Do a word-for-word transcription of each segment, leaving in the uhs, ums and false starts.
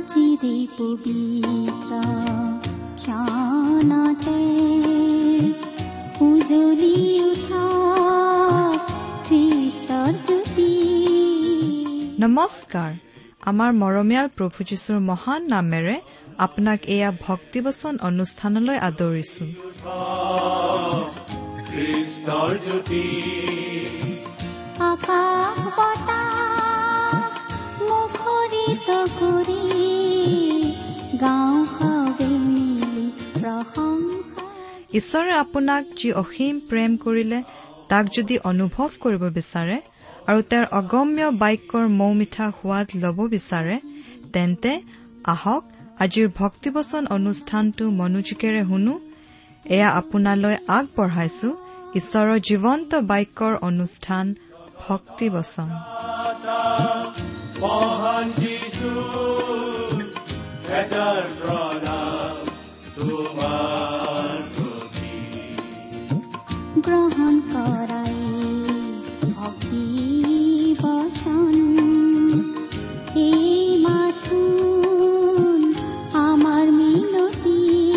চিৰে পবিত্ৰ ক্ষণতে উজলি উঠা খ্ৰীষ্টৰ জ্যোতি। নমস্কাৰ। আমাৰ মৰমীয়াল প্ৰভু যীশুৰ মহান নামেৰে আপোনাক এয়া ভক্তিবচন অনুষ্ঠানলৈ আদৰিছো। আকাশ বতাহ মুখৰিত কৰি গাঁও হাৱে মিলি প্ৰশংসা। ঈশ্বৰে আপোনাক যি অসীম প্ৰেম কৰিলে তাক যদি অনুভৱ কৰিব বিচাৰে আৰু তেওঁৰ অগম্য বাক্যৰ মৌ মিঠা সোৱাদ ল'ব বিচাৰে, তেন্তে আহক আজিৰ ভক্তিবচন অনুষ্ঠানটো মনোযোগেৰে শুনো। এয়া আপোনালৈ আগবঢ়াইছো ঈশ্বৰৰ জীৱন্ত বাক্যৰ অনুষ্ঠান ভক্তিবচন। গ্ৰহণ কৰাই ভক্তি বচন এই মাথোন আমাৰ মিনতি।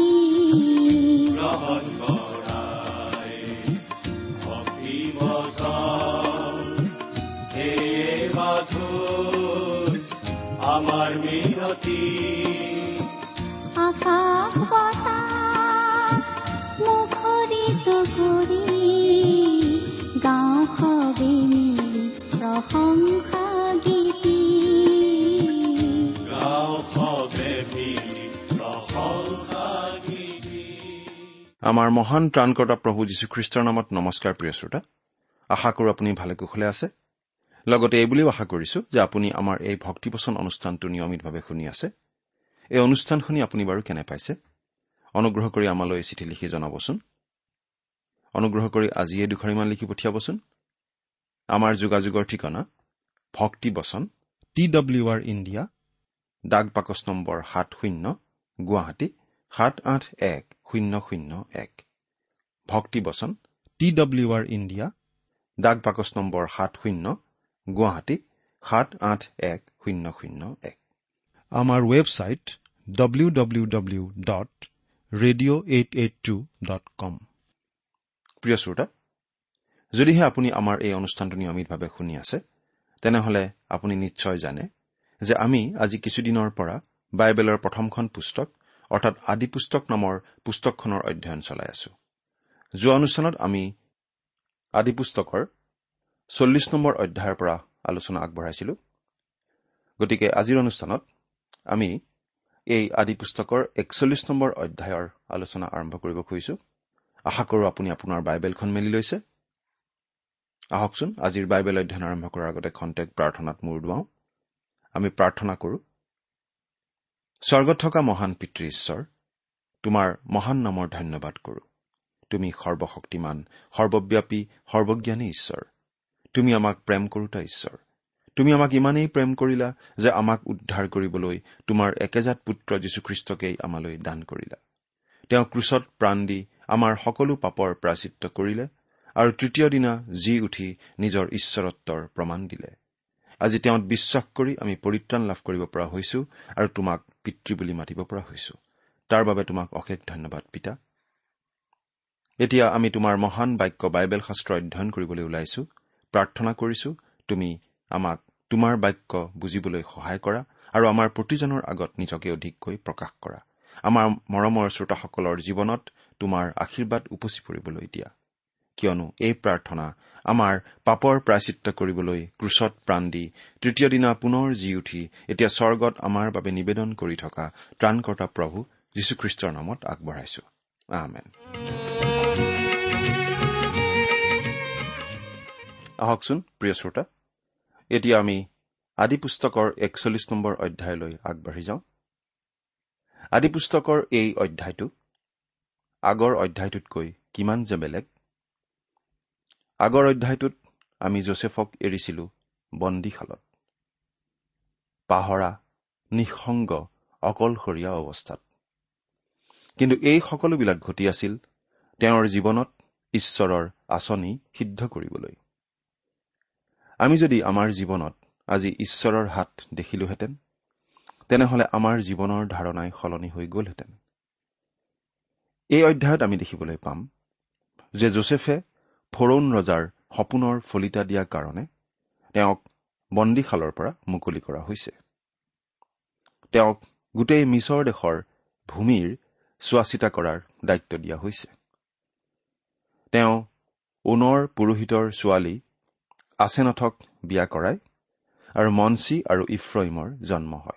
গ্ৰহণ কৰাই ভক্তি বচন এই মাথোন আমাৰ মিনতি। আকাশ বতাহ মুখৰিত কৰি গাঁও হাৱে মিলি প্ৰশংসা গীতি। গাঁও হাৱে মিলি প্ৰশংসা গীতি। আমাৰ মহান ত্ৰাণকৰ্তা প্ৰভু যীশুখ্ৰীষ্টৰ নামত নমস্কাৰ। প্ৰিয় শ্ৰোতা, আশা কৰো আপুনি ভালে কুশলে আছে। লগতে এই বুলিও আশা কৰিছো যে আপুনি আমাৰ এই ভক্তিবচন অনুষ্ঠানটো নিয়মিতভাৱে শুনি আছে। এই অনুষ্ঠান শুনি আপুনি বাৰু কেনে পাইছে? অনুগ্ৰহ কৰি আমালৈ চিঠি লিখি জনাবচোন। অনুগ্ৰহ কৰি আজিয়ে দুখাৰিমান লিখি পঠিয়াবচোন। আমাৰ যোগাযোগৰ ঠিকনা ভক্তিবচন, টি ডব্লিউ আৰ ইণ্ডিয়া, ডাক বাকচ নম্বৰ সাত শূন্য, গুৱাহাটী সাত আঠ এক শূন্য শূন্য এক। ভক্তিবচন, টি ডব্লিউ আৰ ইণ্ডিয়া, ডাক বাকচ নম্বৰ সাত শূন্য, গুৱাহাটী সাত আঠ এক শূন্য শূন্য এক। আমাৰ website W W W dot radio' eight eight two dot com. প্ৰিয় শ্ৰোতা, যদিহে আপুনি আমাৰ এই অনুষ্ঠানটো নিয়মিতভাৱে শুনি আছে, তেনেহলে আপুনি নিশ্চয় জানে যে আমি আজি কিছুদিনৰ পৰা বাইবেলৰ প্ৰথমখন পুস্তক অৰ্থাৎ আদি পুস্তক নামৰ পুস্তকখনৰ অধ্যয়ন চলাই আছো। যোৱা অনুষ্ঠানত আমি আদি পুস্তকৰ চল্লিশ নম্বৰ অধ্যায়ৰ পৰা আলোচনা আগবঢ়াইছিলো। গতিকে আজিৰ অনুষ্ঠানত আমি এই আদি পুস্তকৰ একচল্লিশ নম্বৰ অধ্যায়ৰ আলোচনা আৰম্ভ কৰিব খুজিছো। আশা কৰো আপুনি আপোনাৰ বাইবেলখন মেলি লৈছে। আহকচোন আজিৰ বাইবেল অধ্যয়ন আৰম্ভ কৰাৰ আগতে খন্তেক প্ৰাৰ্থনাত মূৰ দুৱাওঁ। আমি প্ৰাৰ্থনা কৰো। স্বৰ্গত থকা মহান পিতৃ ঈশ্বৰ, তোমাৰ মহান নামৰ ধন্যবাদ কৰো। তুমি সৰ্বশক্তিমান, সৰ্বব্যাপী, সৰ্বজ্ঞানী ঈশ্বৰ। তুমি আমাক প্ৰেম কৰোতা ঈশ্বৰ। তুমি আমাক ইমানেই প্ৰেম কৰিলা যে আমাক উদ্ধাৰ কৰিবলৈ তোমাৰ একেজাত পুত্ৰ যীশুখ্ৰীষ্টকেই আমালৈ দান কৰিলা। তেওঁ ক্ৰুচত প্ৰাণ দি আমাৰ সকলো পাপৰ প্ৰায়চিত্ত কৰিলে আৰু তৃতীয় দিনা জি উঠি নিজৰ ঈশ্বৰত্বৰ প্ৰমাণ দিলে। আজি তেওঁত বিশ্বাস কৰি আমি পৰিত্ৰাণ লাভ কৰিব পৰা হৈছো আৰু তোমাক পিতৃ বুলি মাতিব পৰা হৈছো। তাৰ বাবে তোমাক অশেষ ধন্যবাদ পিতা। এতিয়া আমি তোমাৰ মহান বাক্য বাইবেল শাস্ত্ৰ অধ্যয়ন কৰিবলৈ ওলাইছো। প্ৰাৰ্থনা কৰিছো তুমি আমাক তোমাৰ বাক্য বুজিবলৈ সহায় কৰা আৰু আমাৰ প্ৰতিজনৰ আগত নিজকে অধিককৈ প্ৰকাশ কৰা। আমাৰ মৰমৰ শ্ৰোতাসকলৰ জীৱনত তোমাৰ আশীৰ্বাদ উপচি পৰিবলৈ দিয়া, কিয়নো এই প্ৰাৰ্থনা আমাৰ পাপৰ প্ৰায়চিত্ত কৰিবলৈ ক্ৰুচত প্ৰাণ দি তৃতীয় দিনা পুনৰ জি উঠি এতিয়া স্বৰ্গত আমাৰ বাবে নিবেদন কৰি থকা ত্ৰাণকৰ্তা প্ৰভু যীশুখ্ৰীষ্টৰ নামত আগবঢ়াইছো। আমেন। আহকচোন প্ৰিয় শ্ৰোতা, এতিয়া আমি আদি পুস্তকৰ একচল্লিশ নম্বৰ অধ্যায়লৈ আগবাঢ়ি যাওঁ। আদি পুস্তকৰ এই অধ্যায়টো আগৰ অধ্যায়টোতকৈ কিমান যে বেলেগ। আগৰ অধ্যায়টোত আমি যোছেফক এৰিছিলো বন্দীশালত, পাহৰা, নিঃসংগ, অকলশৰীয়া অৱস্থাত। কিন্তু এই সকলোবিলাক ঘটি আছিল তেওঁৰ জীৱনত ঈশ্বৰৰ আঁচনি সিদ্ধ কৰিবলৈ। আমি যদি আমাৰ জীৱনত আজি ঈশ্বৰৰ হাত দেখিলোহেঁতেন, তেনেহলে আমাৰ জীৱনৰ ধাৰণাই সলনি হৈ গলহেঁতেন। এই অধ্যায়ত আমি দেখিবলৈ পাম যে যোছেফে ফৰোন ৰজাৰ সপোনৰ ফলিতা দিয়াৰ কাৰণে তেওঁক বন্দীশালৰ পৰা মুকলি কৰা হৈছে। তেওঁক গোটেই মিছৰ দেশৰ ভূমিৰ চোৱাচিতা কৰাৰ দায়িত্ব দিয়া হৈছে। তেওঁ ওনৰ পুৰোহিতৰ ছোৱালী আছেনাথক বিয়া কৰায় আৰু মনচি আৰু ইফ্ৰইমৰ জন্ম হয়।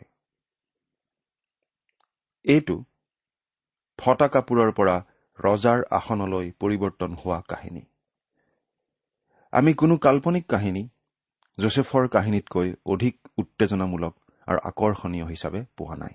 এইটো ফটা কাপোৰৰ পৰা ৰজাৰ আসনলৈ পৰিৱৰ্তন হোৱা কাহিনী। আমি কোনো কাল্পনিক কাহিনী যোছেফৰ কাহিনীতকৈ অধিক উত্তেজনামূলক আৰু আকৰ্ষণীয় হিচাপে পোৱা নাই।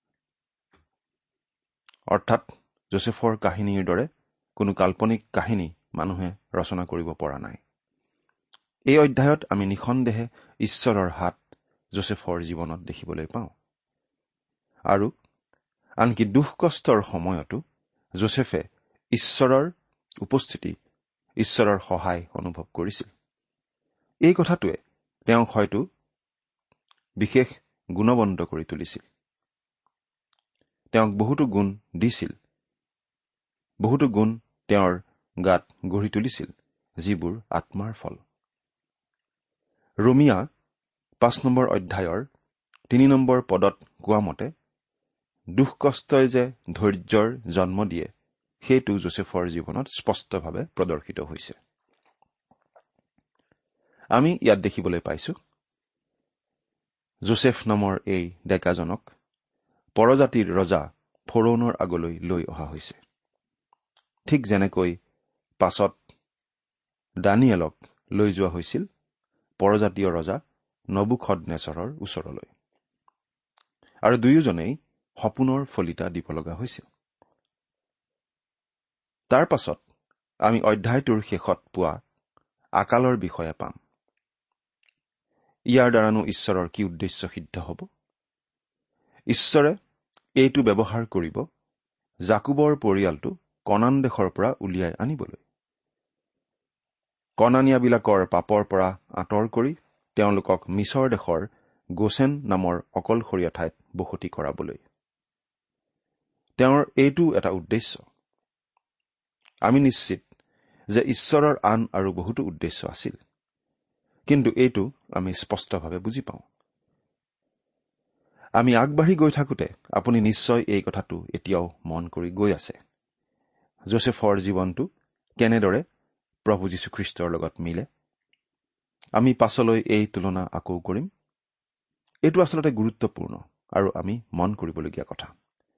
অৰ্থাৎ যোছেফৰ কাহিনীৰ দৰে কোনো কাল্পনিক কাহিনী মানুহে ৰচনা কৰিব পৰা নাই। এই অধ্যায়ত আমি নিঃসন্দেহে ঈশ্বৰৰ হাত যোছেফৰ জীৱনত দেখিবলৈ পাওঁ। আৰু আনকি দুখ কষ্টৰ সময়তো যোছেফে ঈশ্বৰৰ উপস্থিতি, ঈশ্বৰৰ সহায় অনুভৱ কৰিছিল। এই কথাটোৱে তেওঁক হয়তো বিশেষ গুণৱন্ত কৰি তুলিছিল। তেওঁক বহুতো গুণ দিছিল, বহুতো গুণ তেওঁৰ গাত গঢ়ি তুলিছিল, যিবোৰ আত্মাৰ ফল। ৰোমিয়া পাঁচ নম্বৰ অধ্যায়ৰ তিনি নম্বৰ পদত কোৱা মতে দুখ কষ্টই যে ধৈৰ্যৰ জন্ম দিয়ে, সেইটো যোছেফৰ জীৱনত স্পষ্টভাৱে প্ৰদৰ্শিত হৈছে। আমি ইয়াত দেখিবলৈ পাইছো যোছেফ নামৰ এই ডেকাজনক পৰজাতিৰ ৰজা ফৰোনৰ আগলৈ লৈ অহা হৈছে, ঠিক যেনেকৈ পাছত দানিয়েলক লৈ যোৱা হৈছিল পৰজাতীয় ৰজা নবুখদনেছৰৰ ওচৰলৈ। আৰু দুয়োজনেই সপোনৰ ফলিতা দিব লগা হৈছিল। তাৰ পাছত আমি অধ্যায়টোৰ শেষত পোৱা আকালৰ বিষয়ে পাম। ইয়াৰ দ্বাৰানো ঈশ্বৰৰ কি উদ্দেশ্য সিদ্ধ হ'ব? ঈশ্বৰে এইটো ব্যৱহাৰ কৰিব জাকুবৰ পৰিয়ালটো কনান দেশৰ পৰা উলিয়াই আনিবলৈ, কনানীয়াবিলাকৰ পাপৰ পৰা আঁতৰ কৰি তেওঁলোকক মিছৰ দেশৰ গোচেন নামৰ অকলশৰীয়া ঠাইত বসতি কৰাবলৈ। তেওঁৰ এইটো এটা উদ্দেশ্য। আমি নিশ্চিত যে ঈশ্বৰৰ আন আৰু বহুতো উদ্দেশ্য আছিল, কিন্তু এইটো আমি স্পষ্টভাৱে বুজি পাওঁ। আমি আগবাঢ়ি গৈ থাকোঁতে আপুনি নিশ্চয় এই কথাটো এতিয়াও মন কৰি গৈ আছে। যোছেফৰ জীৱনটো কেনেদৰে প্ৰভু যীশুখ্ৰীষ্টৰ লগত মিলে। আমি পাছলৈ এই তুলনা আকৌ কৰিম। এইটো আচলতে গুৰুত্বপূৰ্ণ আৰু আমি মন কৰিবলগীয়া কথা।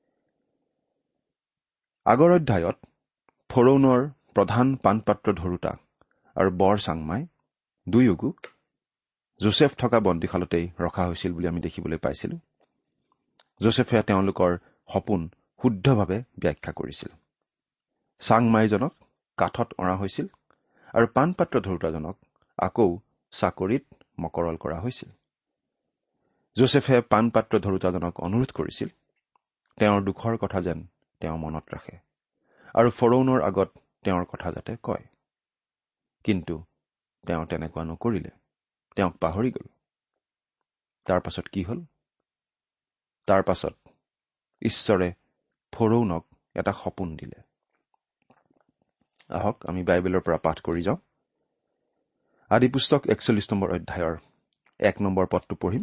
আগৰ অধ্যায়ত ফৰোনৰ প্ৰধান পাণপাত্ৰ ধৰোতা আৰু বৰ চাংমাই দুয়োগো যোছেফ থকা বন্দীশালতেই ৰখা হৈছিল বুলি আমি দেখিবলৈ পাইছিলো। যোছেফে তেওঁলোকৰ সপোন শুদ্ধভাৱে ব্যাখ্যা কৰিছিল। চাংমাইজনক কাঠত অঁৰা হৈছিল আৰু পাণপাত্ৰ ধৰোতাজনক আকৌ চাকৰিত মকৰল কৰা হৈছিল। যোছেফে পাণপাত্ৰ ধৰোতাজনক অনুৰোধ কৰিছিল তেওঁৰ দুখৰ কথা যেন তেওঁ মনত ৰাখে আৰু ফৰোনৰ আগত তেওঁৰ কথা যাতে কয়। কিন্তু তেওঁ তেনেকুৱা নকৰিলে, তেওঁক পাহৰি গ'ল। তাৰ পাছত কি হ'ল? তাৰ পাছত ঈশ্বৰে ফৰোনক এটা সপোন দিলে। আহক আমি বাইবেলৰ পৰা পাঠ কৰি যাওঁ। আদিপুস্তক একচল্লিশ নম্বৰ অধ্যায়ৰ এক নম্বৰ পদটো পঢ়িম।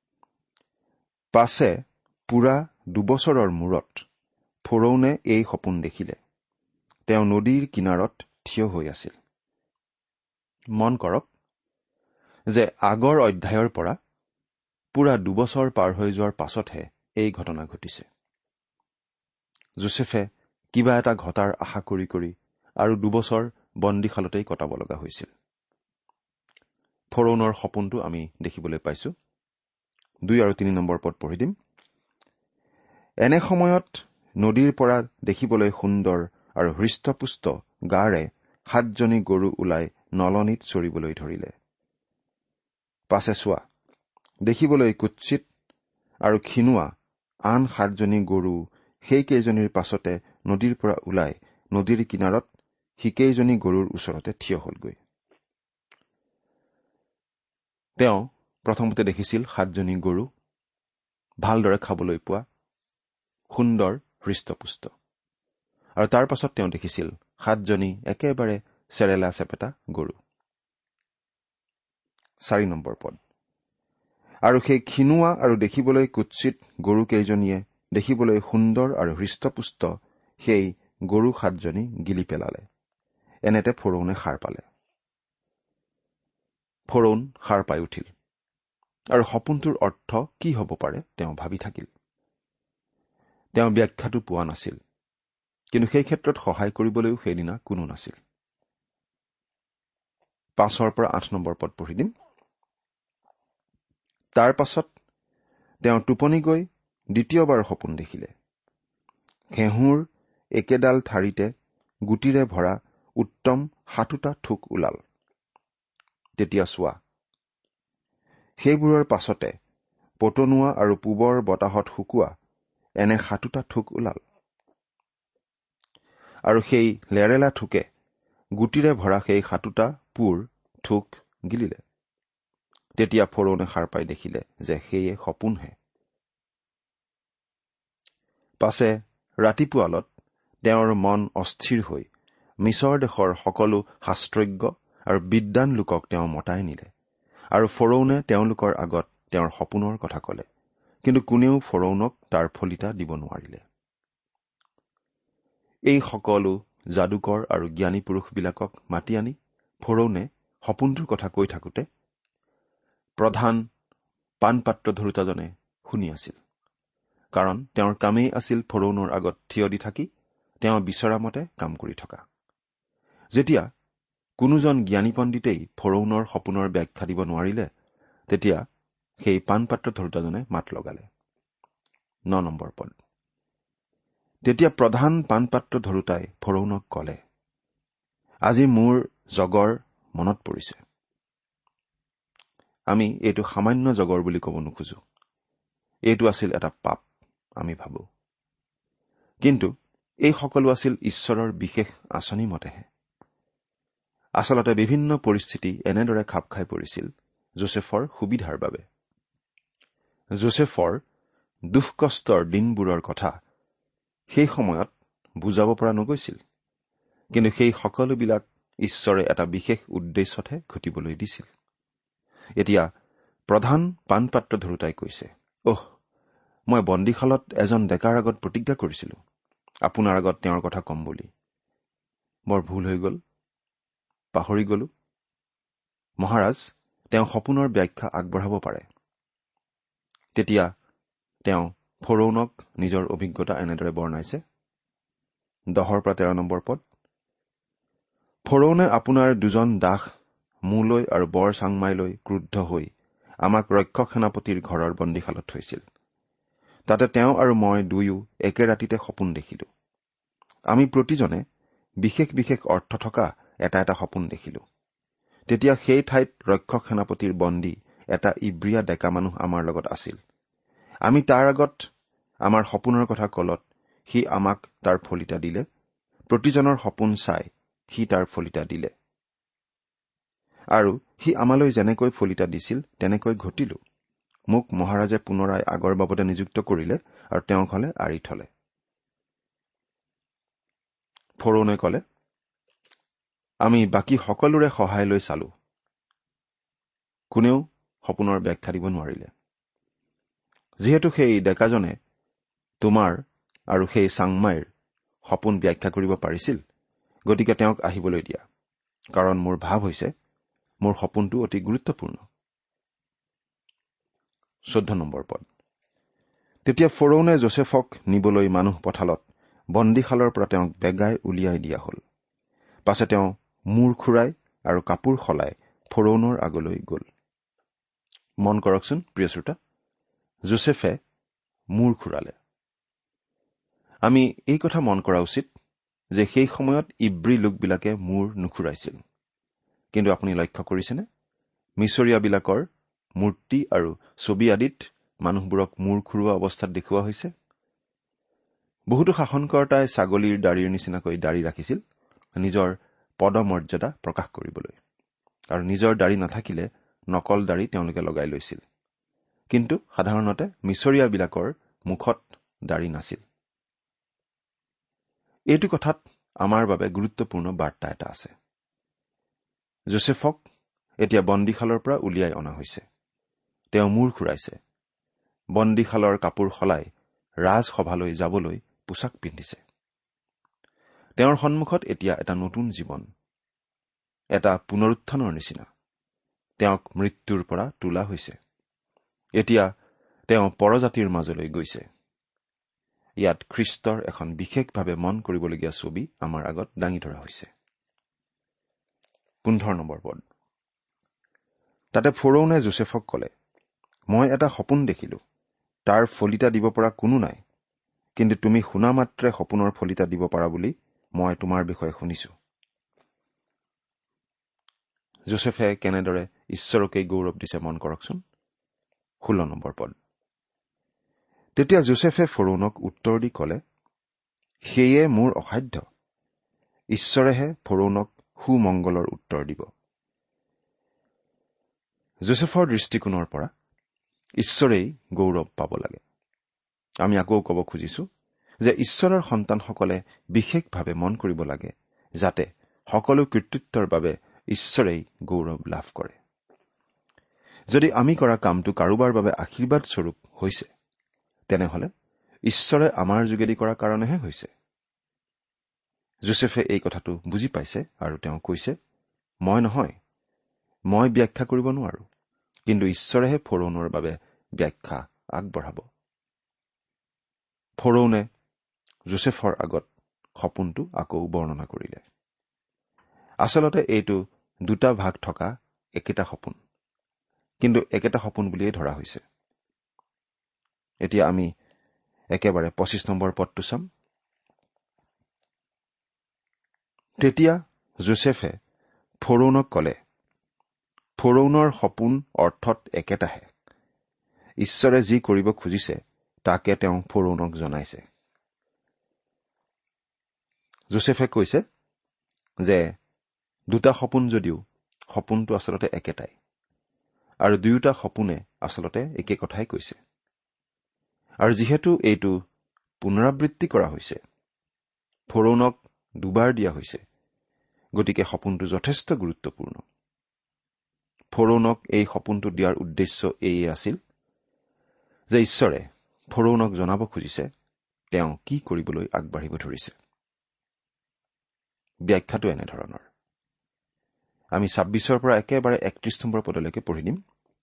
পাছে পুৰা দুবছৰৰ মূৰত ফৰোনে এই সপোন দেখিলে। তেওঁ নদীৰ কিনাৰত থিয় হৈ আছিল। মন কৰক যে আগৰ অধ্যায়ৰ পৰা পুৰা দুবছৰ পাৰ হৈ যোৱাৰ পাছতহে এই ঘটনা ঘটিছে। যোছেফে কিবা এটা ঘটাৰ আশা কৰি কৰি আৰু দুবছৰ বন্দীশালতেই কটাব লগা হৈছিল। ফৰোনৰ সপোনটো আমি দেখিবলৈ পাইছো। দুই আৰু তিনি নম্বৰ পদ পঢ়ি দিম। এনে সময়ত নদীৰ পৰা দেখিবলৈ সুন্দৰ আৰু হৃষ্টপুষ্ট গাৰে সাতজনী গৰু ওলাই নলনীত চৰিবলৈ ধৰিলে। পাছে চোৱা, দেখিবলৈ কুৎসিত আৰু ক্ষীণোৱা আন সাতজনী গৰু সেইকেইজনীৰ পাছতে নদীৰ পৰা ওলাই নদীৰ কিনাৰত সিকেইজনী গৰুৰ ওচৰতে থিয় হলগৈ। তেওঁ প্ৰথমতে দেখিছিল সাতজনী গৰু, ভালদৰে খাবলৈ পোৱা সুন্দৰ হৃষ্টপুষ্ট। আৰু তাৰ পাছত তেওঁ দেখিছিল সাতজনী একেবাৰে চেৰেলা চেপেটা গৰু। চাৰি নম্বৰ পদ। আৰু সেই ক্ষীণোৱা আৰু দেখিবলৈ কুৎসিত গৰুকেইজনীয়ে দেখিবলৈ সুন্দৰ আৰু হৃষ্টপুষ্ট সেই গৰু সাতজনী গিলি পেলালে। এনেতে ফৰৌনে সাৰ পালে। ফৰৌন সাৰ পাই উঠিল আৰু সপোনটোৰ অৰ্থ কি হ'ব পাৰে তেওঁ ভাবি থাকিল। তেওঁ ব্যাখ্যাটো পোৱা নাছিল, কিন্তু সেই ক্ষেত্ৰত সহায় কৰিবলৈও সেইদিনা কোনো নাছিল। পাঁচৰ পৰা আঠ নম্বৰ পদ পঢ়ি দিম। তাৰ পাছত তেওঁ টোপনি গৈ দ্বিতীয়বাৰ সপোন দেখিলে। ঘেঁহুৰ একেডাল ঠাৰিতে গুটিৰে ভৰা উত্তম সাতোটা থোক ওলাল। তেতিয়া চোৱা, সেইবোৰৰ পাছতে পতনুৱা আৰু পূবৰ বতাহত শুকোৱা এনে সাতোটা থোক ওলাল। আৰু সেই লেৰেলা থোকে গুটিৰে ভৰা সেই সাতোটা পুৰ থোক গিলিলে। তেতিয়া ফৰৌনে সাৰ পাই দেখিলে যে সেয়ে সপোনহে। পাছে ৰাতিপুৱালত তেওঁৰ মন অস্থিৰ হৈ মিছৰ দেশৰ সকলো শাস্ত্ৰজ্ঞ আৰু বিদ্বান লোকক তেওঁ মতাই নিলে। আৰু ফৰৌনে তেওঁলোকৰ আগত তেওঁৰ সপোনৰ কথা কলে, কিন্তু কোনেও ফৰৌনক তাৰ ফলিতা দিব নোৱাৰিলে। এই সকলো যাদুকৰ আৰু জ্ঞানী পুৰুষবিলাকক মাতি আনি ফৰৌনে সপোনটোৰ কথা কৈ থাকোতে প্ৰধান পাণপাত্ৰ ধৰোতাজনে শুনি আছিল। কাৰণ তেওঁৰ কামেই আছিল ফৰৌনৰ আগত থিয় দি থাকি তেওঁ বিচৰা মতে কাম কৰি থকা। যেতিয়া কোনোজন জ্ঞানী পণ্ডিতেই ফৰৌনৰ সপোনৰ ব্যাখ্যা দিব নোৱাৰিলে, তেতিয়া সেই পাণপাত্ৰ ধৰোতাজনে মাত লগালে। ন নম্বৰ পদ। তেতিয়া প্ৰধান পাণপাত্ৰ ধৰোতাই ফৰৌনক কলে, আজি মোৰ জগৰ মনত পৰিছে। আমি এইটো সামান্য জগৰ বুলি ক'ব নোখোজো। এইটো আছিল এটা পাপ, আমি ভাবো। কিন্তু এই সকলো আছিল ঈশ্বৰৰ বিশেষ আঁচনি মতেহে। আচলতে বিভিন্ন পৰিস্থিতি এনেদৰে খাপ খাই পৰিছিল যোছেফৰ সুবিধাৰ বাবে। যোছেফৰ দুখ কষ্টৰ দিনবোৰৰ কথা সেই সময়ত বুজাব পৰা নগৈছিল, কিন্তু সেই সকলোবিলাক ঈশ্বৰে এটা বিশেষ উদ্দেশ্যতহে ঘটিবলৈ দিছিল। এতিয়া প্ৰধান পাণপাত্ৰ ধৰোতাই কৈছে, অহ, মই বন্দীশালত এজন ডেকাৰ আগত প্ৰতিজ্ঞা কৰিছিলো আপোনাৰ আগত তেওঁৰ কথা কম বুলি। বৰ ভুল হৈ গল, পাহৰি গলো। মহাৰাজ, তেওঁ সপোনৰ ব্যাখ্যা আগবঢ়াব পাৰে। তেতিয়া তেওঁ ফৰৌনক নিজৰ অভিজ্ঞতা এনেদৰে বৰ্ণাইছে। দহৰ পৰা তেৰ নম্বৰ পদ। ফৰৌনে আপোনাৰ দুজন দাস মোলৈ আৰু বৰ চাংমাইলৈ ক্ৰুদ্ধ হৈ আমাক ৰক্ষক সেনাপতিৰ ঘৰৰ বন্দীশালত থৈছিল। তাতে তেওঁ আৰু মই দুয়ো একে ৰাতিতে সপোন দেখিলো। আমি প্ৰতিজনে বিশেষ বিশেষ অৰ্থ থকা এটা এটা সপোন দেখিলো। তেতিয়া সেই ঠাইত ৰক্ষক সেনাপতিৰ বন্দী এটা ইব্ৰিয়া ডেকা মানুহ আমাৰ লগত আছিল। আমি তাৰ আগত আমাৰ সপোনৰ কথা কলত সি আমাক তাৰ ফলিতা দিলে। প্ৰতিজনৰ সপোন চাই সি তাৰ ফলিতা দিলে। আৰু সি আমালৈ যেনেকৈ ফলিতা দিছিল তেনেকৈ ঘটিলো। মোক মহাৰাজে পুনৰাই আগৰ বাবতে নিযুক্ত কৰিলে আৰু তেওঁক হলে আঁৰি থলে। ফৰৌনে কলে, আমি বাকী সকলোৰে সহায় লৈ চালো, কোনেও সপোনৰ ব্যাখ্যা দিব নোৱাৰিলে। যিহেতু সেই ডেকাজনে তোমাৰ আৰু সেই চাংমাইৰ সপোন ব্যাখ্যা কৰিব পাৰিছিল, গতিকে তেওঁক আহিবলৈ দিয়া, কাৰণ মোৰ ভাৱ হৈছে মোৰ সপোনটো অতি গুৰুত্বপূৰ্ণ। চৈধ্য নম্বৰ পদ। তেতিয়া ফৰৌনে যোছেফক নিবলৈ মানুহ পঠালত বন্দীশালৰ পৰা তেওঁক বেগাই উলিয়াই দিয়া হল। পাছে তেওঁ মূৰ খুৰাই আৰু কাপোৰ সলাই ফৰৌনৰ আগলৈ গল। মন কৰকচোন প্ৰিয় শ্ৰোতা, যোছেফে মূৰ খুৰালে। আমি এই কথা মন কৰা উচিত যে সেই সময়ত ইব্ৰী লোকবিলাকে মূৰ নুখুৰাইছিল। কিন্তু আপুনি লক্ষ্য কৰিছেনে, মিছৰীয়াবিলাকৰ মূৰ্তি আৰু ছবি আদিত মানুহবোৰক মূৰ খুৰোৱা অৱস্থাত দেখুওৱা হৈছে। বহুতো শাসনকৰ্তাই ছাগলীৰ দাড়িৰ নিচিনাকৈ দাড়ি ৰাখিছিল নিজৰ পদমৰ্যাদা প্ৰকাশ কৰিবলৈ, আৰু নিজৰ দাড়ি নাথাকিলে নকল দাড়ি তেওঁলোকে লগাই লৈছিল। কিন্তু সাধাৰণতে মিছৰীয়াবিলাকৰ মুখত দাড়ি নাছিল। এইটো কথাত আমাৰ বাবে গুৰুত্বপূৰ্ণ বাৰ্তা এটা আছে। যোছেফক এতিয়া বন্দীশালৰ পৰা উলিয়াই অনা হৈছে। তেওঁ মূৰ ঘূৰাইছে, বন্দীশালৰ কাপোৰ সলাই ৰাজসভালৈ যাবলৈ পোছাক পিন্ধিছে। তেওঁৰ সন্মুখত এতিয়া এটা নতুন জীৱন, এটা পুনৰুত্থানৰ নিচিনা। তেওঁক মৃত্যুৰ পৰা তোলা হৈছে। এতিয়া তেওঁ পৰজাতিৰ মাজলৈ গৈছে। ইয়াত খ্ৰীষ্টৰ এখন বিশেষভাৱে মন কৰিবলগীয়া ছবি আমাৰ আগত দাঙি ধৰা হৈছে। পোন্ধৰ নম্বৰ পদ। তাতে ফৰৌনে যোছেফক ক'লে, মই এটা সপোন দেখিলো, তাৰ ফলিতা দিব পৰা কোনো নাই, কিন্তু তুমি শুনা মাত্ৰে সপোনৰ ফলিতা দিব পাৰা বুলি মই তোমাৰ বিষয়ে শুনিছো। যোছেফে কেনেদৰে ঈশ্বৰকেই গৌৰৱ দিছে মন কৰকচোন। ষোল্ল নম্বৰ পদ। তেতিয়া যোছেফে ফৰৌনক উত্তৰ দি ক'লে, সেয়ে মোৰ অসাধ্য, ঈশ্বৰেহে ফৰৌনক সুমংগলৰ উত্তৰ দিব। যোছেফৰ দৃষ্টিকোণৰ পৰা ঈশ্বৰেই গৌৰৱ পাব লাগে। আমি আকৌ ক'ব খুজিছো যে ঈশ্বৰৰ সন্তানসকলে বিশেষভাৱে মন কৰিব লাগে যাতে সকলো কৃতিত্বৰ বাবে ঈশ্বৰেই গৌৰৱ লাভ কৰে। যদি আমি কৰা কামটো কাৰোবাৰ বাবে আশীৰ্বাদ স্বৰূপ হৈছে, তেনেহলে ঈশ্বৰে আমাৰ যোগেদি কৰা কাৰণেহে হৈছে। যোছেফে এই কথাটো বুজি পাইছে আৰু তেওঁ কৈছে, মই নহয়, মই ব্যাখ্যা কৰিব নোৱাৰো, কিন্তু ঈশ্বৰেহে ফৰৌনৰ বাবে ব্যাখ্যা আগবঢ়াব। ফৰৌনে যোছেফৰ আগত সপোনটো আকৌ বৰ্ণনা কৰিলে। আচলতে এইটো দুটা ভাগ থকা একেটা সপোন, কিন্তু একেটা সপোন বুলিয়েই ধৰা হৈছে। এতিয়া আমি একেবাৰে পঁচিছ নম্বৰ পদটো চাম। তেতিয়া যোছেফে ফৰৌনক ক'লে, ফৰৌনৰ সপোন অৰ্থত একেটাহে। ঈশ্বৰে যি কৰিব খুজিছে তাকে তেওঁ ফৰৌনক জনাইছে। যোছেফে কৈছে যে দুটা সপোন যদিও সপোনটো আচলতে একেটাই, আৰু দুয়োটা সপোনে আচলতে একে কথাই কৈছে। আৰু যিহেতু এইটো পুনৰাবৃত্তি কৰা হৈছে, ফৰৌনক দুবাৰ দিয়া হৈছে, গতিকে সপোনটো যথেষ্ট গুৰুত্বপূৰ্ণ। ফৰৌনক এই সপোনটো দিয়াৰ উদ্দেশ্য এয়ে আছিল যে ঈশ্বৰে ফৰৌনক জনাব খুজিছে তেওঁ কি কৰিবলৈ আগবাঢ়িব ধৰিছে। ব্যাখ্যাটো এনেধৰণৰ। আমি ছাব্বিছৰ পৰা একেবাৰে একত্ৰিশ নম্বৰ পদলৈকে পঢ়ি দিম।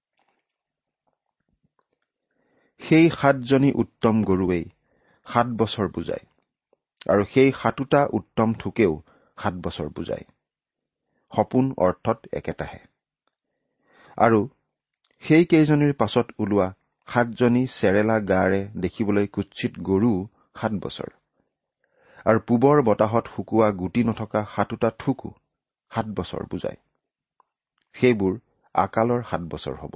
সেই সাতজনী উত্তম গৰুৱেই সাত বছৰ বুজায়, আৰু সেই সাতোটা উত্তম থোকেও সাত বছৰ বুজায়। সপোন অৰ্থত একেটাহে। আৰু সেই কেইজনীৰ পাছত ওলোৱা সাতজনী চেৰেলা গাৰে দেখিবলৈ কুৎসিত গৰু সাত বছৰ, আৰু পূবৰ বতাহত শুকোৱা গুটি নথকা সাতোটা থোকো সাত বছৰ বুজায়। সেইবোৰ আকালৰ সাত বছৰ হ'ব।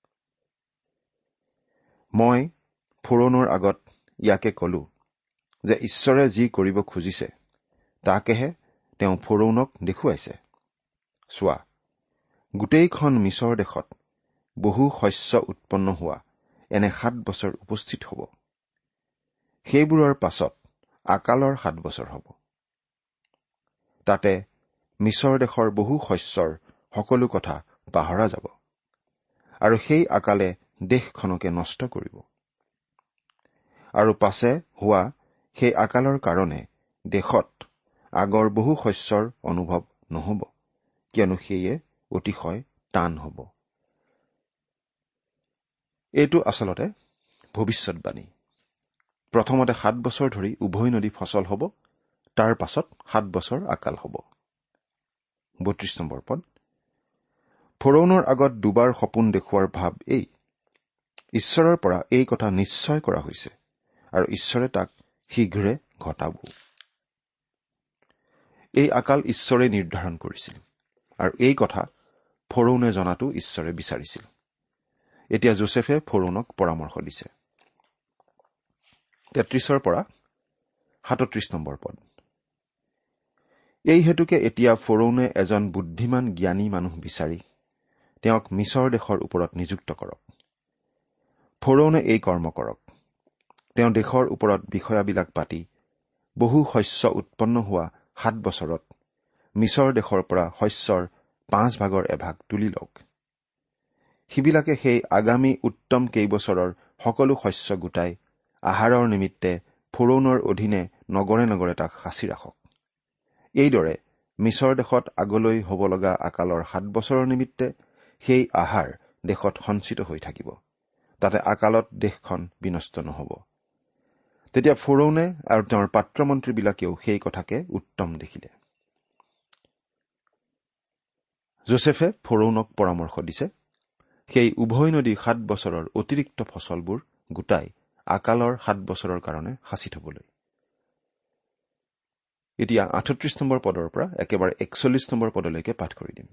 মই ফৰৌনৰ আগত ইয়াকে কলো যে ঈশ্বৰে যি কৰিব খুজিছে তাকেহে তেওঁ ফৰৌনক দেখুৱাইছে। চোৱা, গোটেইখন মিছৰ দেশত বহু শস্য উৎপন্ন হোৱা এনে সাত বছৰ উপস্থিত হ'ব। সেইবোৰৰ পাছত আকালৰ সাত বছৰ হ'ব। তাতে মিছৰ দেশৰ বহু শস্যৰ সকলো কথা পাহৰা যাব, আৰু সেই আকালে দেশখনকে নষ্ট কৰিব। আৰু পাছে হোৱা সেই আকালৰ কাৰণে দেশত আগৰ বহু শস্যৰ অনুভৱ নহ'ব, কিয়নো সেয়ে অতিশয় টান হ'ব। এইটো আচলতে ভৱিষ্যৎবাণী। প্ৰথমতে সাত বছৰ ধৰি উভৈ নদী ফচল হ'ব, তাৰ পাছত সাত বছৰ আকাল হ'ব। বত্ৰিশ নম্বৰ পদ। ফৰৌনৰ আগত দুবাৰ সপোন দেখুওৱাৰ ভাৱ এই, ঈশ্বৰৰ পৰা এই কথা নিশ্চয় কৰা হৈছে, আৰু ঈশ্বৰে তাক শীঘ্ৰে ঘটাব। এই আকাল ঈশ্বৰে নিৰ্ধাৰণ কৰিছিল, আৰু এই কথা ফৰৌনে জনাটো ঈশ্বৰে বিচাৰিছিল। এতিয়া যোছেফে ফৰৌনক পৰামৰ্শ দিছে। তেত্ৰিশৰ পৰা সাতত্ৰিশ নম্বৰ পদ। এই হেতুকে এতিয়া ফৰৌনে এজন বুদ্ধিমান জ্ঞানী মানুহ বিচাৰি তেওঁক মিছৰ দেশৰ ওপৰত নিযুক্ত কৰক। ফৰৌনে এই কৰ্ম কৰক। তেওঁ দেশৰ ওপৰত বিষয়াবিলাক পাতি বহু শস্য উৎপন্ন হোৱা সাত বছৰত মিছৰ দেশৰ পৰা শস্যৰ পাঁচ ভাগৰ এভাগ তুলি লওক। সিবিলাকে সেই আগামী উত্তম কেইবছৰৰ সকলো শস্য গোটাই আহাৰৰ নিমিত্তে ফৰৌনৰ অধীনে নগৰে নগৰে তাক সাঁচি ৰাখক। এইদৰে মিছৰ দেশত আগলৈ হ'ব লগা আকালৰ সাত বছৰৰ নিমিত্তে সেই আহাৰ দেশত সঞ্চিত হৈ থাকিব, তাতে আকালত দেশখন বিনষ্ট নহ'ব। তেতিয়া ফৰৌনে আৰু তেওঁৰ পাত্ৰমন্ত্ৰীবিলাকেও সেই কথাকে উত্তম দেখিলে। যোছেফে ফৰৌনক পৰামৰ্শ দিছে, সেই উভয় নদী সাত বছৰৰ অতিৰিক্ত ফচলবোৰ গোটাই আকালৰ সাত বছৰৰ কাৰণে সাঁচি থবলৈ। এতিয়া আঠত্ৰিশ নম্বৰ পদৰ পৰা একেবাৰে একচল্লিশ নম্বৰ পদলৈকে পাঠ কৰি দিম।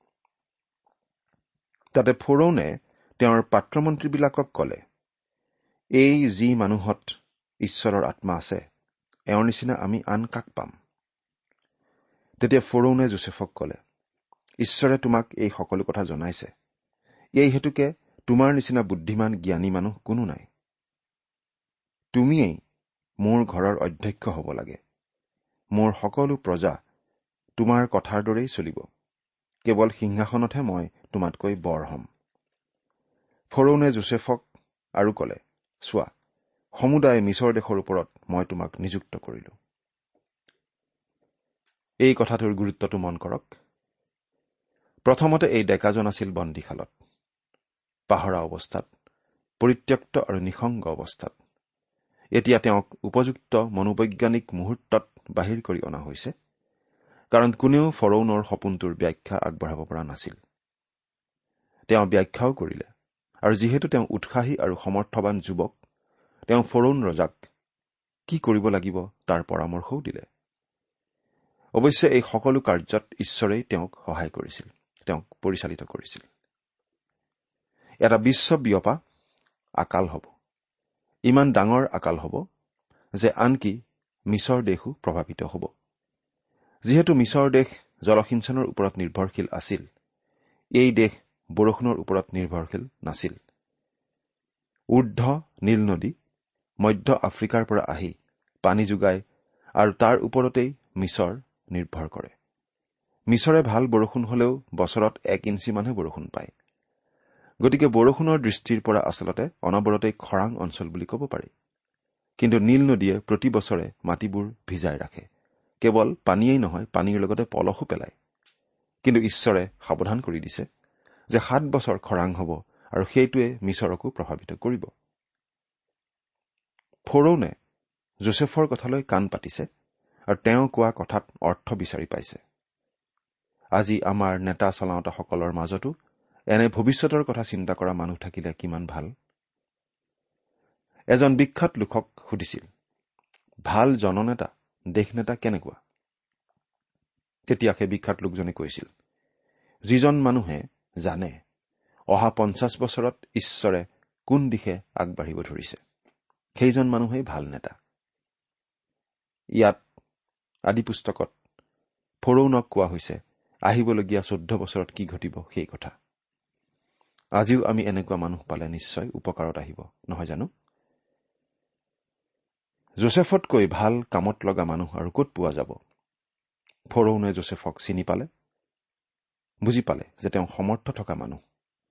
তাতে ফৰৌনে তেওঁৰ পাত্ৰমন্ত্ৰীবিলাকক কলে, এই যি মানুহত ঈশ্বৰৰ আত্মা আছে, এওঁৰ নিচিনা আমি আন কাক পাম? তেতিয়া ফৰৌনে যোছেফক কলে, ঈশ্বৰে তোমাক এই সকলো কথা জনাইছে। এই হেতুকে তোমাৰ নিচিনা বুদ্ধিমান জ্ঞানী মানুহ কোনো নাই। তুমিয়েই মোৰ ঘৰৰ অধ্যক্ষ হ'ব লাগে। মোৰ সকলো প্ৰজা তোমাৰ কথাৰ দৰেই চলিব। কেৱল সিংহাসনতহে মই তোমাতকৈ বৰ হ'ম। ফৰৌনে যোছেফক আৰু কলে, চোৱা, সমুদায় মিছৰ দেশৰ ওপৰত মই তোমাক নিযুক্ত কৰিলো। এই কথাটোৰ গুৰুত্বটো মন কৰক। প্ৰথমতে এই ডেকাজন আছিল বন্দীশালত, পাহৰা অৱস্থাত, পৰিত্যক্ত আৰু নিসংগ অৱস্থাত। এতিয়া তেওঁক উপযুক্ত মনোবৈজ্ঞানিক মুহূৰ্তত বাহিৰ কৰি অনা হৈছে, কাৰণ কোনেও ফৰৌনৰ সপোনটোৰ ব্যাখ্যা আগবঢ়াব পৰা নাছিল। তেওঁ ব্যাখ্যাও কৰিলে, আৰু যিহেতু তেওঁ উৎসাহী আৰু সমৰ্থবান যুৱক, তেওঁ ফৰৌন ৰজাক কি কৰিব লাগিব তাৰ পৰামৰ্শও দিলে। অৱশ্যে এই সকলো কাৰ্যত ঈশ্বৰেই তেওঁক সহায় কৰিছিল, তেওঁক পৰিচালিত কৰিছিল। এটা বিশ্ববিয়পা আকাল হ'ব, ইমান ডাঙৰ আকাল হ'ব যে আনকি মিছৰ দেশো প্ৰভাৱিত হ'ব। যিহেতু মিছৰ দেশ জলসিঞ্চনৰ ওপৰত নিৰ্ভৰশীল আছিল, এই দেশ বৰষুণৰ ওপৰত নিৰ্ভৰশীল নাছিল। ঊৰ্ধ নীল নদী মধ্য আফ্ৰিকাৰ পৰা আহি পানী যোগায়, আৰু তাৰ ওপৰতেই মিছৰ নিৰ্ভৰ কৰে। মিছৰে ভাল বৰষুণ হলেও বছৰত এক ইঞ্চিমানহে বৰষুণ পায়। গতিকে বৰষুণৰ দৃষ্টিৰ পৰা আচলতে অনবৰতেই খৰাং অঞ্চল বুলি ক'ব পাৰি। কিন্তু নীল নদীয়ে প্ৰতি বছৰে মাটিবোৰ ভিজাই ৰাখে। কেৱল পানীয়েই নহয়, পানীৰ লগতে পলসো পেলায়। কিন্তু ঈশ্বৰে সাৱধান কৰি দিছে যে সাত বছৰ খৰাং হ'ব, আৰু সেইটোৱে মিছৰকো প্ৰভাৱিত কৰিব। ফৰৌনে যোছেফৰ কথালৈ কাণ পাতিছে, আৰু তেওঁ কোৱা কথাত অৰ্থ বিচাৰি পাইছে। আজি আমাৰ নেতা চলাওঁতাসকলৰ মাজতো এনে ভৱিষ্যতৰ কথা চিন্তা কৰা মানুহ থাকিলে কিমান ভাল। এজন বিখ্যাত লোকক সুধিছিল, ভাল জননেতা দেশনেতা কেনেকুৱা? তেতিয়া সেই বিখ্যাত লোকজনে কৈছিল, যিজন মানুহে জানে অহা পঞ্চাছ বছৰত ঈশ্বৰে কোন দিশে আগবাঢ়িব ধৰিছে, সেইজন মানুহেই ভাল নেতা। ইয়াত আদি পুস্তকত ফৰৌনক কোৱা হৈছে আহিবলগীয়া চৈধ্য বছৰত কি ঘটিব সেই কথা। আজিও আমি এনেকুৱা মানুহ পালে নিশ্চয় উপকাৰত আহিব, নহয় জানো? যোছেফতকৈ ভাল কামত লগা মানুহ আৰু ক'ত পোৱা যাব? ফৰৌনে যোছেফক চিনি পালে, বুজি পালে যে তেওঁ সমৰ্থ থকা মানুহ।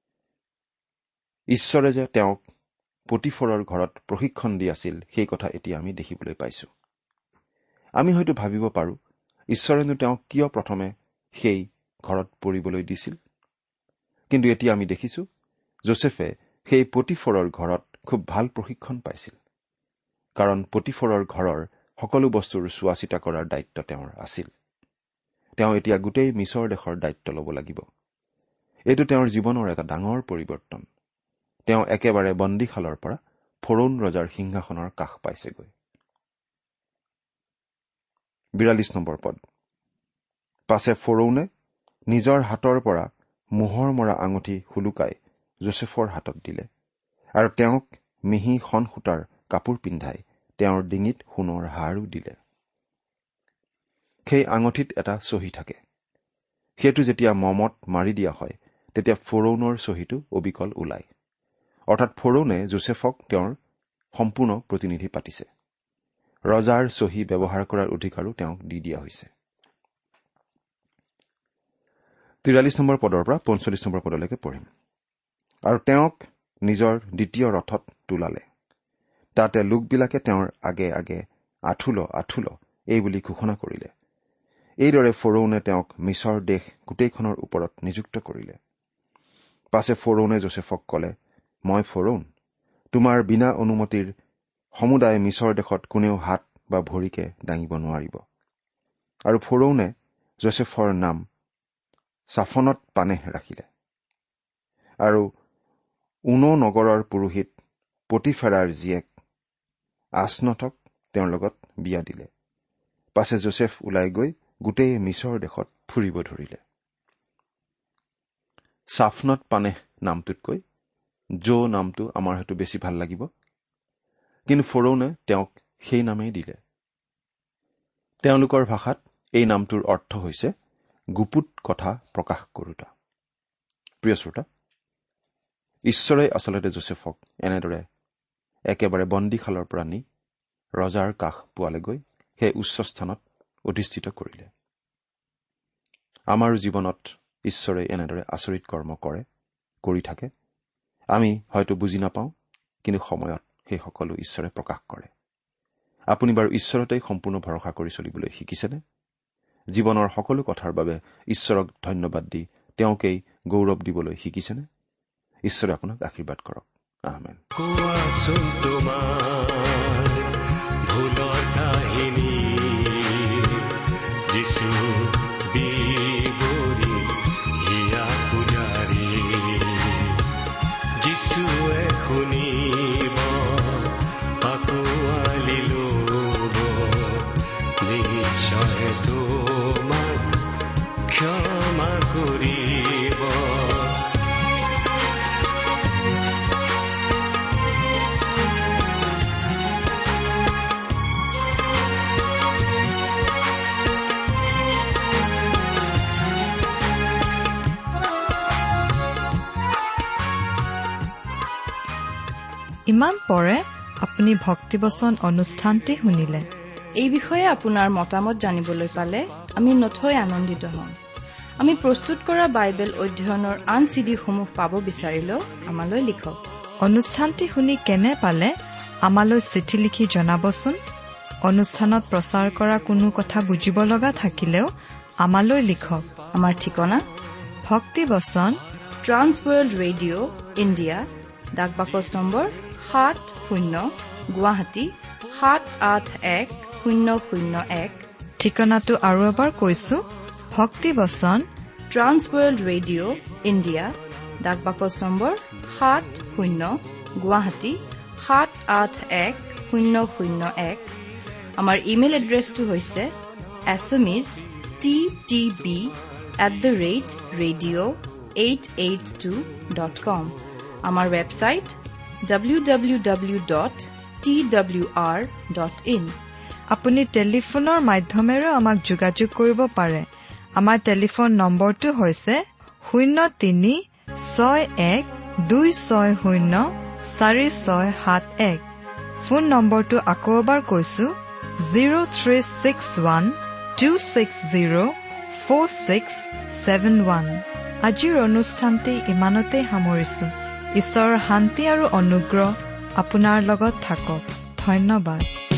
ঈশ্বৰে যে তেওঁক পটিফৰৰ ঘৰত প্ৰশিক্ষণ দি আছিল, সেই কথা এতিয়া আমি দেখিবলৈ পাইছো। আমি হয়তো ভাবিব পাৰো, ঈশ্বৰেনো তেওঁক কিয় প্ৰথমে সেই ঘৰত পৰিবলৈ দিছিল? কিন্তু এতিয়া আমি দেখিছো, যোছেফে সেই পটিফৰৰ ঘৰত খুব ভাল প্ৰশিক্ষণ পাইছিল, কাৰণ পটিফৰৰ ঘৰৰ সকলো বস্তুৰ চোৱা চিতা কৰাৰ দায়িত্ব তেওঁৰ আছিল। তেওঁ এতিয়া গোটেই মিছৰ দেশৰ দায়িত্ব ল'ব লাগিব। এইটো তেওঁৰ জীৱনৰ এটা ডাঙৰ পৰিৱৰ্তন। তেওঁ একেবাৰে বন্দীশালৰ পৰা ফৰৌন ৰজাৰ সিংহাসনৰ কাষ পাইছেগৈ। বিৰাল্লিছ নম্বৰ পদ। পাছে ফৰৌনে নিজৰ হাতৰ পৰা মোহৰ মৰা আঙুঠি হুলুকাই যোছেফৰ হাতত দিলে, আৰু তেওঁক মিহি শণ সূতাৰ কাপোৰ পিন্ধাই তেওঁৰ ডিঙিত সোণৰ হাৰো দিলে। সেই আঙুঠিত এটা চহী থাকে। সেইটো যেতিয়া মমত মাৰি দিয়া হয়, তেতিয়া ফৰৌনৰ চহীটো অবিকল ওলায়। অৰ্থাৎ ফৰোনে যোছেফক তেওঁৰ সম্পূৰ্ণ প্ৰতিনিধি পাতিছে। ৰজাৰ চহী ব্যৱহাৰ কৰাৰ অধিকাৰো তেওঁক দি দিয়া হৈছে। তিৰাল্লিছ নম্বৰ পদৰ পৰা পঞ্চল্লিছ নম্বৰ পদলৈকে পঢ়িম। আৰু তেওঁক নিজৰ দ্বিতীয় ৰথত তোলালে। তাতে লোকবিলাকে তেওঁৰ আগে আগে আঠুল আঠুল এই বুলি ঘোষণা কৰিলে। এইদৰে ফৰোনে তেওঁক মিছৰ দেশ গোটেইখনৰ ওপৰত নিযুক্ত কৰিলে। পাছে ফৰোনে যোছেফক কলে, মই ফৰোন, তোমাৰ বিনা অনুমতিৰ সমুদায় মিছৰ দেশত কোনেও হাত বা ভৰিকে দাঙিব নোৱাৰিব। আৰু ফৰোনে যোছেফৰ নাম ছাফনত পানেহ ৰাখিলে। আৰু উনো নগৰৰ পুৰোহিত পটিফেৰাৰ জীয়েক আছনথক তেওঁৰ লগত বিয়া দিলে। পাছে যোছেফ ওলাই গৈ গোটেই মিছৰ দেশত ফুৰিব ধৰিলে। ছাফনত পানেহ নামটোতকৈ জো নামটো আমাৰ হয়তো বেছি ভাল লাগিব, কিন্তু ফৰোনে তেওঁক সেই নামেই দিলে। তেওঁলোকৰ ভাষাত এই নামটোৰ অৰ্থ হৈছে গুপুত কথা প্ৰকাশ কৰোতা। প্ৰিয় শ্ৰোতা, ঈশ্বৰে আচলতে যোছেফক এনেদৰে একেবাৰে বন্দীশালৰ পৰা নি ৰজাৰ কাষ পোৱালেগৈ সেই উচ্চ স্থানত অধিষ্ঠিত কৰিলে। আমাৰ জীৱনত ঈশ্বৰে এনেদৰে আচৰিত কৰ্ম কৰে, কৰি থাকে। আমি হয়তো বুজি নাপাওঁ, কিন্তু সময়ত সেই সকলো ঈশ্বৰে প্ৰকাশ কৰে। আপুনি বাৰু ঈশ্বৰতেই সম্পূৰ্ণ ভৰসা কৰি চলিবলৈ শিকিছেনে? জীৱনৰ সকলো কথাৰ বাবে ঈশ্বৰক ধন্যবাদ দি তেওঁকেই গৌৰৱ দিবলৈ শিকিছেনে? ঈশ্বৰে আপোনাক আশীৰ্বাদ কৰক। আমেন। কোৱাচোন তোমাৰ ভুলৰ কাহিনী, যিছু বিবৰি হিয়া পূজাৰী, যিছুৱে শুনিব আঁকোৱালি ল'ব, নিশ্চয় তোমাক ক্ষমা কৰিব। ইমান পৰে আপুনি ভক্তিবচন অনুষ্ঠানটি শুনিলে। এই বিষয়ে আপোনাৰ মতামত জানিবলৈ পালে আমি নথৈ আনন্দিত হ'ম। আমি প্ৰস্তুত কৰা বাইবেল অধ্যয়নৰ আন চিডিসমূহ পাব বিচাৰিলেও আমালৈ লিখক। অনুষ্ঠানটি শুনি কেনে পালে আমালৈ চিঠি লিখি জনাবচোন। অনুষ্ঠানত প্ৰচাৰ কৰা কোনো কথা বুজিব লগা থাকিলেও আমালৈ লিখক। আমাৰ ঠিকনা ভক্তিবচন, ট্ৰান্স ৱৰ্ল্ড ৰেডিঅ' ইণ্ডিয়া, ডাক বাকচ নম্বৰ সাত শূন্য গুৱাহাটী সাত আঠ এক শূন্য শূন্য এক। ঠিকনাটো আৰু এবাৰ কৈছো, ভক্তিবচন, ট্ৰান্স ৱৰ্ল্ড ৰেডিঅ' ইণ্ডিয়া, ডাক বাকচ নম্বৰ সাত শূন্য গুৱাহাটী সাত আঠ এক শূন্য শূন্য এক। আমাৰ ইমেইল এড্ৰেছটো হৈছে এছএমইজ T T B at the rate radio' eight eight two dot com. আমাৰ website W W W dot T W R dot in. আপুনি টেলিফোনৰ মাধ্যমেৰেও আমাক যোগাযোগ কৰিব পাৰে। আমাৰ টেলিফোন নম্বৰটো হৈছে শূন্য তিনি ছয় এক দুই ছয় শূন্য চাৰি ছয় সাত এক। ফোন নম্বৰটো আকৌ এবাৰ কৈছো, zero' three six one two six zero' four six seven one. আজিৰ অনুষ্ঠানটি ইমানতেই সামৰিছো। ঈশ্বৰৰ শান্তি আৰু অনুগ্ৰহ আপোনাৰ লগত থাকক। ধন্যবাদ।